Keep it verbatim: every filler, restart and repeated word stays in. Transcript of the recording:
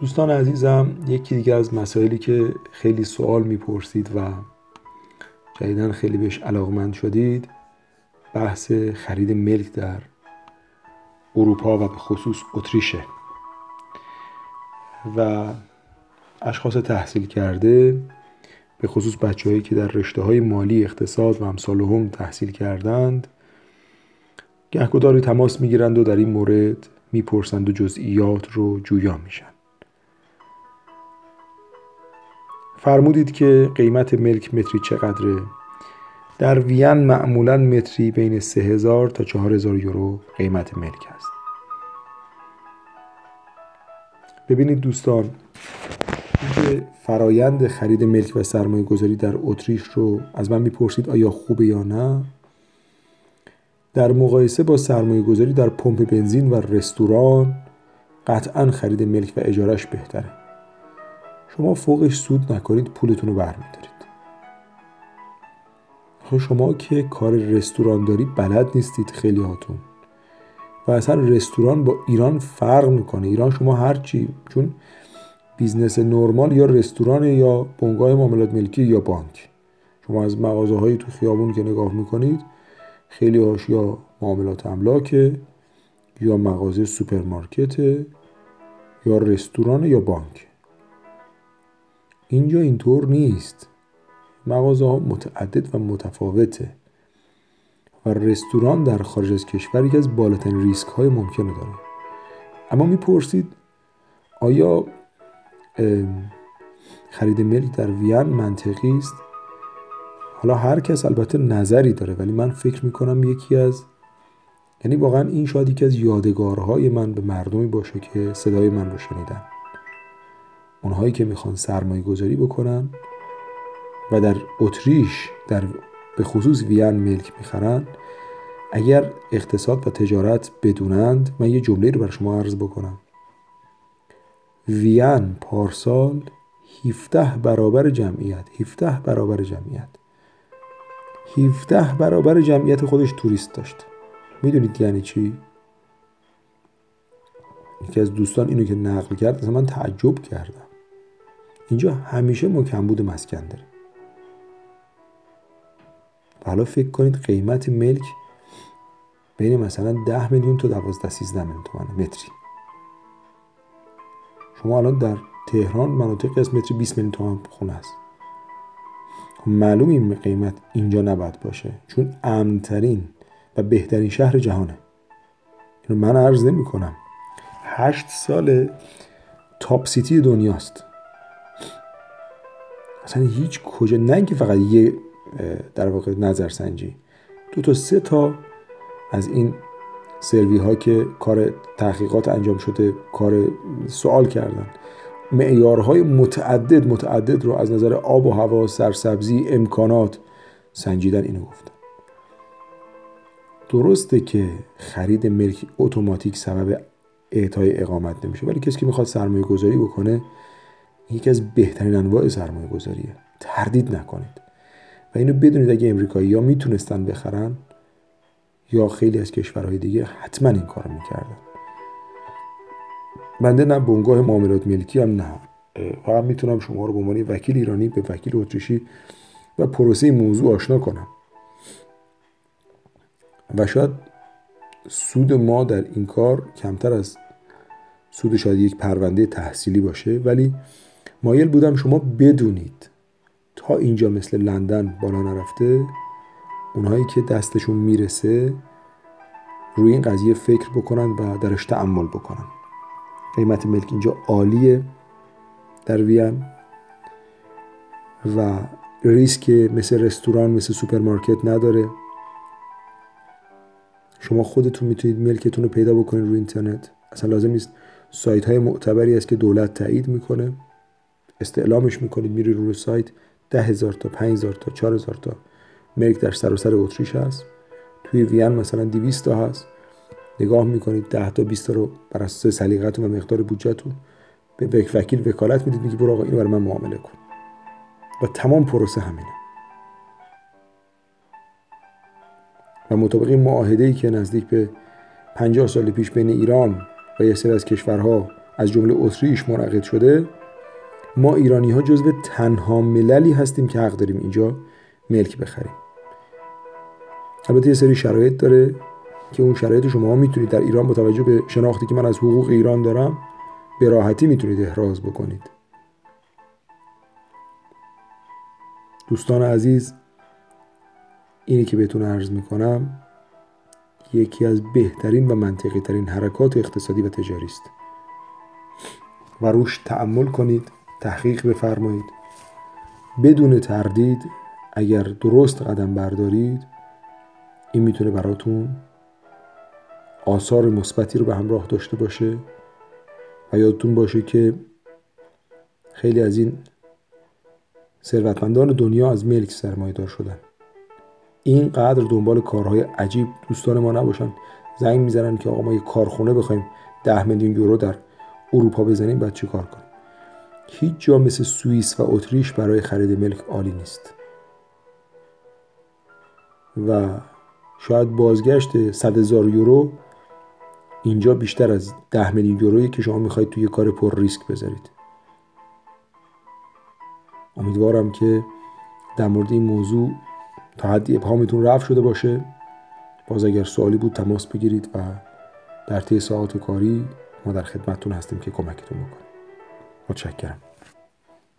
دوستان عزیزم، یکی دیگه از مسائلی که خیلی سوال میپرسید و جدیداً خیلی بهش علاقمند شدید بحث خرید ملک در اروپا و به خصوص اتریشه و اشخاص تحصیل کرده، به خصوص بچه‌هایی که در رشته‌های مالی، اقتصاد و امثال هم تحصیل کردند گهگداری تماس میگیرند و در این مورد میپرسند و جزئیات رو جویا میشن. فرمودید که قیمت ملک متری چقدره؟ در وین معمولاً متری بین سه هزار تا چهار هزار یورو قیمت ملک است. ببینید دوستان، اینکه فرایند خرید ملک و سرمایه گذاری در اتریش رو از من میپرسید آیا خوبه یا نه؟ در مقایسه با سرمایه گذاری در پمپ بنزین و رستوران قطعاً خرید ملک و اجارش بهتره. شما فوقش سود نکنید، پولتون رو برمیدارید. شما که کار رستوران داری بلد نیستید خیلی هاتون، و اصلا رستوران با ایران فرق میکنه. ایران شما هرچی، چون بیزنس نرمال یا رستوران یا بنگاه معاملات ملکی یا بانک. شما از مغازه هایی تو خیابون که نگاه میکنید خیلی هاش یا معاملات املاکه یا مغازه سوپرمارکت یا رستوران یا بانک. اینجا اینطور نیست. مغازه ها متعدد و متفاوته و رستوران در خارج از کشور یکی از بالاترین ریسک های ممکنه داره. اما میپرسید آیا خرید ملک در وین منطقی است؟ حالا هر کس البته نظری داره، ولی من فکر میکنم یکی از یعنی واقعا این شاید یکی از یادگارهای من به مردمی باشه که صدای من رو شنیدن. اونهایی که میخوان سرمایه گذاری بکنن و در اتریش در به خصوص وین ملک میخرن، اگر اقتصاد و تجارت بدونند، من یه جمله رو بر شما عرض بکنم. وین پارسال هفده برابر جمعیت هفده برابر جمعیت هفده برابر جمعیت خودش توریست داشت. میدونید یعنی چی؟ یکی از دوستان اینو که نقل کرد اصلا من تعجب کردم. اینجا همیشه ما کمبود مسکن داریم. حالا فکر کنید قیمت ملک بین مثلا ده میلیون تا دوازده سیزده میلیون تومان متری. شما الان در تهران مناطقی از متری بیست میلیون تومان خونه است. معلوم این قیمت اینجا نباید باشه، چون امن‌ترین و بهترین شهر جهانه. اینو من عرض نمی کنم. هشت سال تاپ سیتی دنیاست. اصلا هیچ کجا نگی فقط یه در واقع نظرسنجی، دو تا سه تا از این سروی ها که کار تحقیقات انجام شده، کار سوال کردن، معیارهای متعدد متعدد رو از نظر آب و هوا، سرسبزی، امکانات سنجیدن. اینو گفتن. درسته که خرید ملک اتوماتیک سبب اعطای اقامت نمیشه، ولی کسی که میخواد سرمایه گذاری بکنه یکی از بهترین انواع سرمایه گذاریه. تردید نکنید و اینو بدونید اگه امریکایی ها میتونستن بخرن یا خیلی از کشورهای دیگه حتما این کارو میکردن. بنده نه بنگاه معاملات ملکی هم نه، فقط میتونم شما رو به عنوان وکیل ایرانی به وکیل اتریشی و پروسه موضوع آشنا کنم و شاید سود ما در این کار کمتر از سود شاید یک پرونده تحصیلی باشه، ولی مایل بودم شما بدونید تا اینجا مثل لندن بالا نرفته. اونهایی که دستشون میرسه روی این قضیه فکر بکنن و درش تأمل بکنن. قیمت ملک اینجا عالیه در وین و ریسک مثل رستوران مثل سوپرمارکت نداره. شما خودتون میتونید ملکتون رو پیدا بکنید روی اینترنت. اصلا لازم نیست، سایت های معتبری است که دولت تایید میکنه، استعلامش میکنید، میری روی سایت ده هزار تا پنج هزار تا چهار هزار تا ملک در سراسر اتریش هست. توی وین مثلا دویست تا هست. نگاه میکنید ده تا بیست تا رو بر اساس سلیقتون و مقدار بودجهتون به وکیل وکالت میدید، میگی برو آقا اینو برای من معامله کن و تمام پروسه همینه. و مطابق این معاهده‌ای که نزدیک به پنجاه سال پیش بین ایران و یه سری از کشورها از جمله اتریش منعقد شده، ما ایرانی ها جزو تنها مللی هستیم که حق داریم اینجا ملک بخریم. البته یه سری شرایط داره که اون شرایط شما میتونید در ایران با توجه به شناختی که من از حقوق ایران دارم به راحتی میتونید احراز بکنید. دوستان عزیز، اینی که بهتون عرض میکنم یکی از بهترین و منطقی ترین حرکات اقتصادی و تجاری است و روش تأمل کنید، تحقیق بفرمایید. بدون تردید اگر درست قدم بردارید این میتونه براتون آثار مثبتی رو به همراه داشته باشه و یادتون باشه که خیلی از این ثروتمندان دنیا از ملک سرمایه دار شدن. اینقدر دنبال کارهای عجیب دوستان ما نباشن، زنگ میزنن که آقا ما یه کارخونه بخوایم ده میلیون یورو در اروپا بزنیم، بعد چه کار کنیم؟ هیچ جا مثل سوئیس و اتریش برای خرید ملک عالی نیست و شاید بازگشت صد هزار یورو اینجا بیشتر از ده میلیون یورویی که شما میخواید توی کار پر ریسک بذارید. امیدوارم که در مورد این موضوع تا حدی ابهامتون رفع شده باشه. باز اگر سوالی بود تماس بگیرید و در طی ساعات کاری ما در خدمتتون هستیم که کمکتون بکنیم. متشکرم.